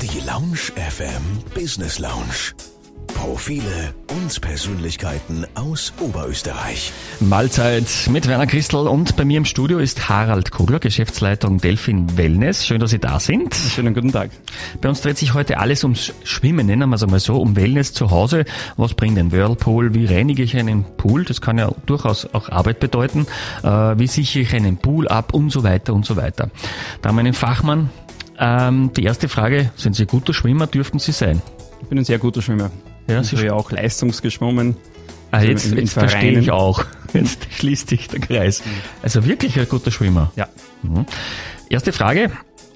Die Lounge FM Business Lounge. Profile und Persönlichkeiten aus Oberösterreich. Mahlzeit mit Werner Christl und bei mir im Studio ist Harald Kugler, Geschäftsleitung Delfin Wellness. Schön, dass Sie da sind. Schönen guten Tag. Bei uns dreht sich heute alles ums Schwimmen, nennen wir es einmal so, um Wellness zu Hause. Was bringt ein Whirlpool? Wie reinige ich einen Pool? Das kann ja durchaus auch Arbeit bedeuten. Wie sichere ich einen Pool ab und so weiter und so weiter. Da haben wir einen Fachmann. Die erste Frage, sind Sie ein guter Schwimmer? Dürften Sie sein? Ich bin ein sehr guter Schwimmer. Ja, ich habe ja auch leistungsgeschwommen. Jetzt verstehe ich auch. Jetzt schließt sich der Kreis. Also wirklich ein guter Schwimmer. Ja. Erste Frage.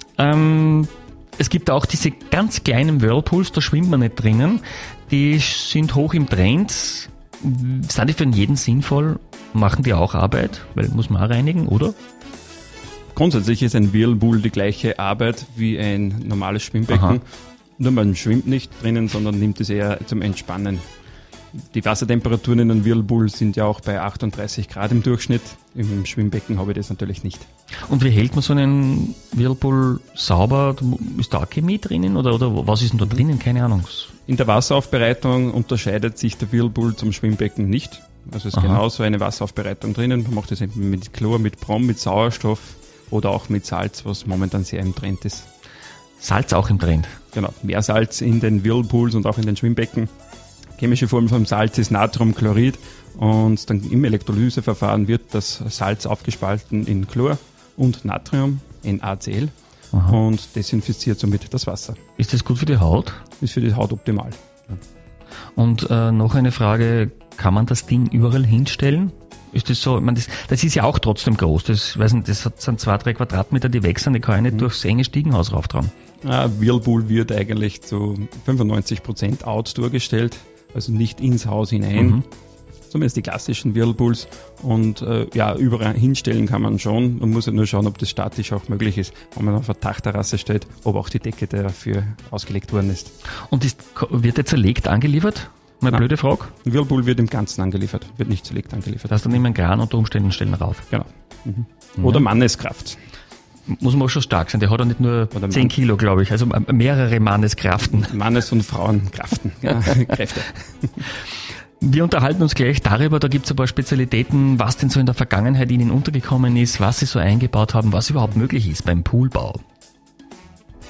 Es gibt auch diese ganz kleinen Whirlpools, da schwimmt man nicht drinnen. Die sind hoch im Trend. Sind die für jeden sinnvoll? Machen die auch Arbeit? Weil muss man auch reinigen, oder? Grundsätzlich ist ein Whirlpool die gleiche Arbeit wie ein normales Schwimmbecken. Aha. Nur man schwimmt nicht drinnen, sondern nimmt es eher zum Entspannen. Die Wassertemperaturen in einem Whirlpool sind ja auch bei 38 Grad im Durchschnitt. Im Schwimmbecken habe ich das natürlich nicht. Und wie hält man so einen Whirlpool sauber? Ist da Chemie drinnen oder was ist denn da drinnen? Keine Ahnung. In der Wasseraufbereitung unterscheidet sich der Whirlpool zum Schwimmbecken nicht. Also es ist genauso eine Wasseraufbereitung drinnen. Man macht das mit Chlor, mit Brom, mit Sauerstoff oder auch mit Salz, was momentan sehr im Trend ist. Salz auch im Trend? Genau, Meersalz in den Whirlpools und auch in den Schwimmbecken. Chemische Formel vom Salz ist Natriumchlorid und dann im Elektrolyseverfahren wird das Salz aufgespalten in Chlor und Natrium, NaCl, und desinfiziert somit das Wasser. Ist das gut für die Haut? Ist für die Haut optimal. Und noch eine Frage, kann man das Ding überall hinstellen? Ist das so, ich meine, das ist ja auch trotzdem groß, das sind 2-3 Quadratmeter, die weg sind, die kann ich nicht durchs enge Stiegenhaus rauftragen. Whirlpool wird eigentlich zu 95% outdoor gestellt, also nicht ins Haus hinein. Zumindest die klassischen Whirlpools. Und überall hinstellen kann man schon. Man muss ja nur schauen, ob das statisch auch möglich ist. Wenn man auf einer Dachterrasse steht, ob auch die Decke dafür ausgelegt worden ist. Und wird der zerlegt angeliefert? Meine blöde Frage. Ein Whirlpool wird im Ganzen angeliefert, wird nicht zerlegt angeliefert. Das heißt, dann nehmen wir einen Kran unter Umständen stellen rauf. Genau. Oder Manneskraft. Muss man auch schon stark sein. Der hat ja nicht nur 10 Kilo, glaube ich. Also mehrere Manneskraften. Mannes- und Frauenkraften. Ja, Kräfte. Wir unterhalten uns gleich darüber, da gibt es ein paar Spezialitäten, was denn so in der Vergangenheit Ihnen untergekommen ist, was Sie so eingebaut haben, was überhaupt möglich ist beim Poolbau.